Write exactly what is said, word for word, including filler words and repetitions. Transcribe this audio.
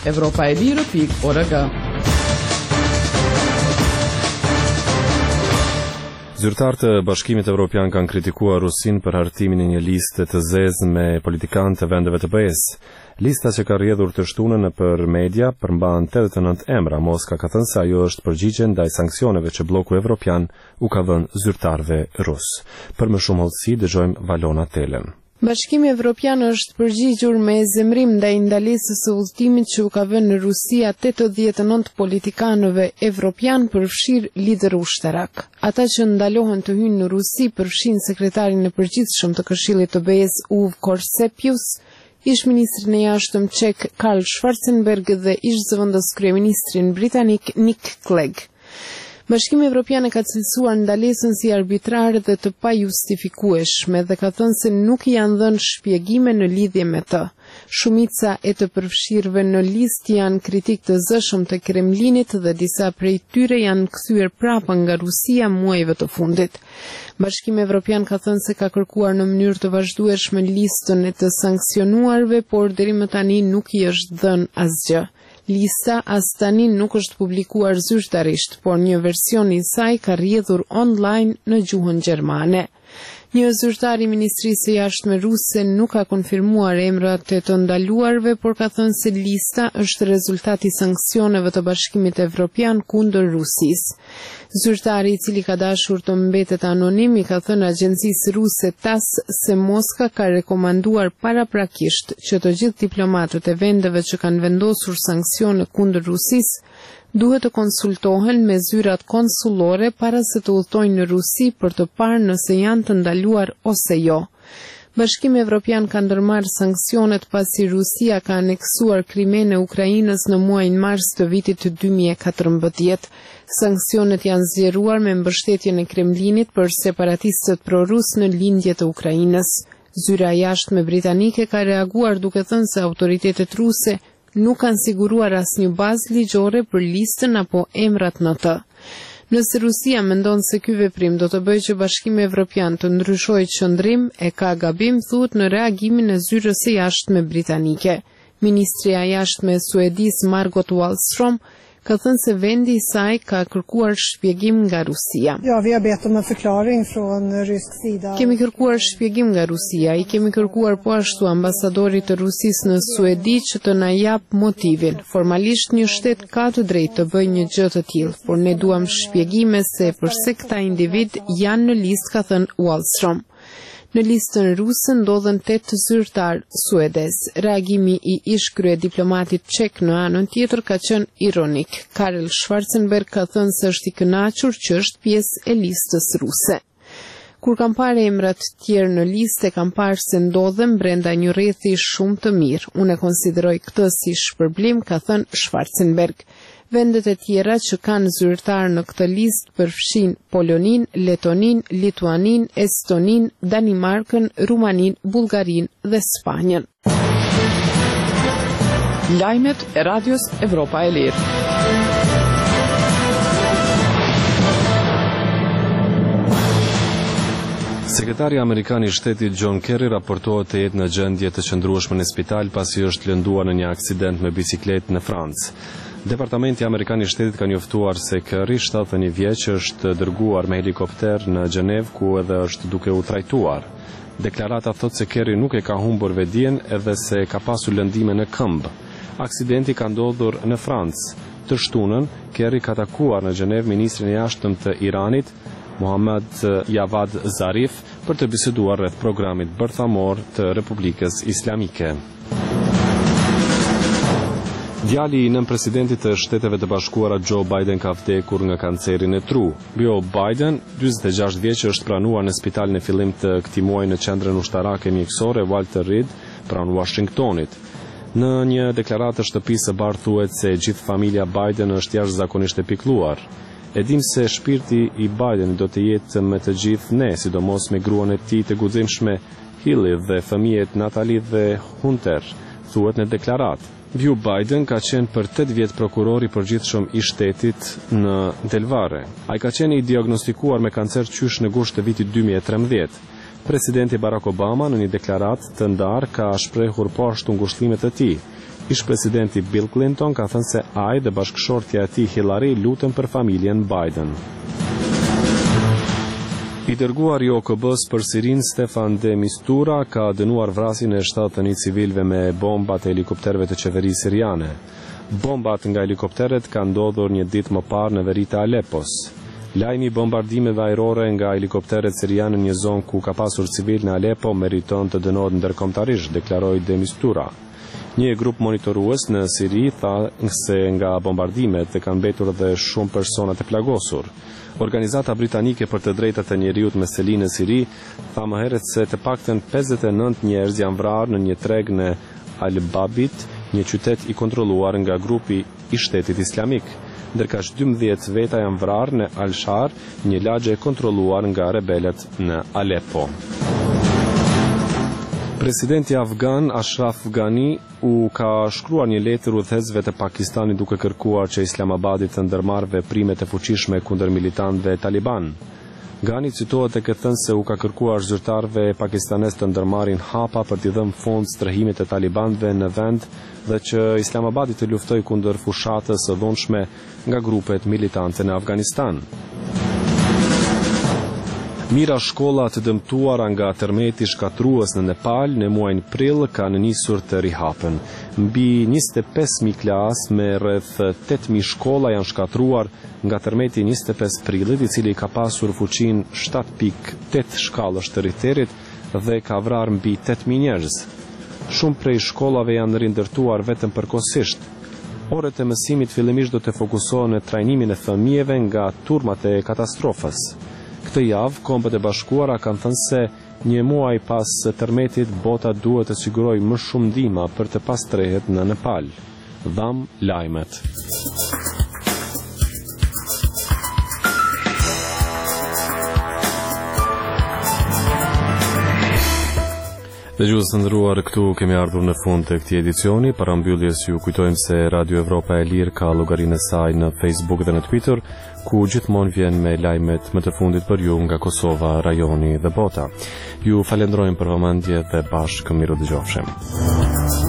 europa e lirë pikë org. Zyrtarët e Bashkimit Evropian kanë kritikuar Rusinë për hartimin e një liste të zezë me politikanë të vendeve të B E-s. Lista që ka rrjedhur të shtunën për media përmban tetëdhjetë e nëntë emra. Moska ka thënë se ajo është përgjigje ndaj sanksioneve që bloku evropian u ka dhënë zyrtarëve rus. Për më shumë hollësi dëgjojmë Valona Telen. Bashkimi Evropian është përgjigjur me zemrim ndaj ndalesës së udhëtimit që u ka vënë në Rusia tetëdhjetë e nëntë politikanëve evropian, përfshir lider ushtarak. Ata që ndalohen të hyjnë në Rusi përfshin sekretarin e përgjithshëm të Këshillit të B E-s Uv Korsepius, ish ministrin e jashtëm çek Karl Schwarzenberg dhe ish zëvendës kryeministrin britanik Nick Clegg. Bashkimi Evropian e ka cilësuar ndalesën si arbitrare dhe të pajustifikueshme dhe ka thënë se nuk janë dhënë shpjegime në lidhje me të. Shumica e të përfshirëve në listë janë kritik të zëshëm të Kremlinit dhe disa prej tyre janë kthyer prapë nga Rusia muajve të fundit. Bashkimi Evropian ka thënë se ka kërkuar në mënyrë të vazhdueshme listën e të sanksionuarve, por deri më tani nuk i është dhënë asgjë. Lista as tani nuk është publikuar zyrtarisht, por një version i saj ka rrjedhur online në gjuhën gjermane. Një zyrtar i Ministrisë së Jashtme ruse nuk ka konfirmuar emrat e të ndaluarve, por ka thënë se lista është rezultati i sanksioneve të Bashkimit Evropian kundër Rusisë. Zyrtari, i cili ka dashur të mbetet anonim, i ka thënë agjencisë ruse TASS se Moska ka rekomanduar paraprakisht që të gjithë diplomatët e vendeve që kanë vendosur sanksione kundër Rusisë duhet të konsultohen me zyrat konsullore para se të udhtojnë në Rusi për të parë nëse janë të ndaluar ose jo. Bashkimi Evropian ka ndërmarrë sanksionet pasi Rusia ka aneksuar Krimen e Ukrainës në muajin mars të vitit dy mijë e katërmbëdhjetë. Sanksionet janë zgjeruar me mbështetjen e Kremlinit për separatistët pro-rus në lindje të Ukrainës. Zyra jashtme britanike ka reaguar duke thënë se autoritetet ruse nuk kanë siguruar asnjë bazë ligjore për listën apo emrat në të. Nëse Rusia mendon se ky veprim do të bëjë që Bashkimi Evropian të ndryshojë qëndrim, e ka gabim, thuhet në reagimin e zyrës së jashtme britanike. Ministria e jashtme e Suedis Margot Wallström ka thënë se vendi i saj ka kërkuar shpjegim nga Rusia. Ja, vi har bett om en förklaring från rysk sida. Kemi kërkuar shpjegim nga Rusia, i kemi kërkuar po ashtu ambasadorit të Rusisë në Suedi që të na jap motivin. Formalisht një shtet ka të drejtë të bëjë një gjë të tillë, por ne duam shpjegime se përse këta individ janë në listë, ka thënë Wallström. Në listën ruse ndodhen tetë zyrtar suedez. Reagimi i ish krye diplomatit çek në anën tjetër ka qenë ironik. Karl Schwarzenberg ka thënë se është i kënaqur që është pjesë e listës ruse. Kur kam parë emrat tjerë në listë, kam parë se ndodhen brenda një rrethi shumë të mirë. Unë e konsideroj këtë si shpërblim, ka thënë Schwarzenberg. Vendet e tjera që kanë zyrtar në këtë listë përfshin Polonin, Letonin, Lituanin, Estonin, Danimarkën, Rumanin, Bullgarin dhe Spanjën. Lajmet e Radios Evropa e Lirë. Sekretari Amerikan i Shtetit John Kerry raportohet të jetë në gjendje të qëndrueshme në spital pasi është lënduar në një aksident me bisikletë në Francë. Departamenti Amerikan i Shtetit ka njoftuar se Kerry, shtatëdhjetë e një vjeç, është dërguar me helikopter në Gjenevë ku edhe është duke u trajtuar. Deklarata thotë se Kerry nuk e ka humbur vedien edhe se ka pasur lëndime në këmbë. Aksidenti ka ndodhur në Francë. Të shtunën, Kerry ka takuar në Gjenevë ministrin e jashtëm të Iranit, Mohammad Javad Zarif, për të biseduar rreth programit bërthamor të Republikës Islamike. Djali i nënpresidentit të Shteteve të Bashkuara Joe Biden ka vdekur nga kancerin e tru. Joe Biden, dyzet e gjashtë vjeç, është pranuar në spital në fillim të këtij muaji në qendrën ushtarake mjekësore Walter Reed pranë Washingtonit. Në një deklaratë të shtëpisë së bardhë thuhet se gjithë familja Biden është jashtëzakonisht e pikëlluar. E dim se shpirti i Bidenit do të jetë me të gjithë ne, sidomos me gruan e tij të guximshme Hilly dhe fëmijët Natalie dhe Hunter, thuhet në deklaratë. Joe Biden ka qenë për tetë vjet prokuror i përgjithshëm i shtetit në Delaware. Ai ka qenë i diagnostikuar me kancer qysh në gusht të vitit dy mijë e trembëdhjetë. Presidenti Barack Obama në një deklaratë të ndarë ka shprehur po ashtu ngushëllimet e tij. Ish-presidenti Bill Clinton ka thënë se ai dhe bashkëshortja e tij Hillary lutën për familjen Biden. I dërguari i O K B-s për Sirin Stefan de Mistura ka dënuar vrasjen e shtatëdhjetë të një civilëve me bombat e helikopterëve të qeverisë siriane. Bombat nga helikopteret kanë ndodhur një ditë më parë në veri të Aleppos. Lajmi i bombardimeve ajrore nga helikopteret siriane në një zonë ku ka pasur civil në Aleppo meriton të dënohet ndërkombëtarisht, deklaroi de Mistura. Një grup monitorues në Siri tha se nga bombardimet kanë mbetur edhe shumë persona të plagosur. Organizata britanike për të drejtat e njeriut me seli në Siri tha më herët se të paktën pesëdhjetë e nëntë njerëz janë vrarë në një treg në Al-Babit, një qytet i kontrolluar nga grupi i Shtetit Islamik, ndërkaq dymbëdhjetë veta janë vrarë në Al-Shar, një lagje e kontrolluar nga rebelët në Aleppo. Presidenti afgan Ashraf Ghani u ka shkruar një letër udhëheqësve të Pakistanit duke kërkuar që Islamabadi të ndërmarrë veprime të fuqishme kundër militantëve taliban. Ghani citohet e thënë se u ka kërkuar zyrtarëve pakistanes të ndërmarrin hapa për t'i dhënë fond strehimit të talibanëve në vend dhe që Islamabadi të luftojë kundër fushatës së dhunshme nga grupet militante në Afganistan. Mira shkolla të dëmtuara nga tërmeti shkatrues në Nepal në muajin prill kanë nisur të rihapen. Mbi njëzet e pesë mijë klasë me rreth tetë mijë shkolla janë shkatruar nga tërmeti njëzet e pesë prillit, i cili ka pasur fuqinë shtatë pikë tetë shkallësh të Richterit dhe ka vrarë mbi tetë mijë njerëz. Shumë prej shkollave janë rindërtuar vetëm përkohësisht. Orët e mësimit fillimisht do të fokusohen në trajnimin e fëmijëve nga turmat e katastrofës. Këtë javë, Kombët e Bashkuara kanë thënë se një muaj pas tërmetit, bota duhet të sigurojë më shumë ndihmë për të pastrehet në Nepal. Dham lajmet. Dëgjues të nderuar, këtu kemi ardhur në fund të këtij edicioni. Para mbylljes ju kujtojmë se Radio Evropa e Lirë ka llogarinë e saj në Facebook dhe në Twitter, ku gjithmonë vjen me lajmet më të fundit për ju nga Kosova, rajoni dhe bota. Ju falenderojmë për vëmendje dhe bashkë miru dëgjofshim.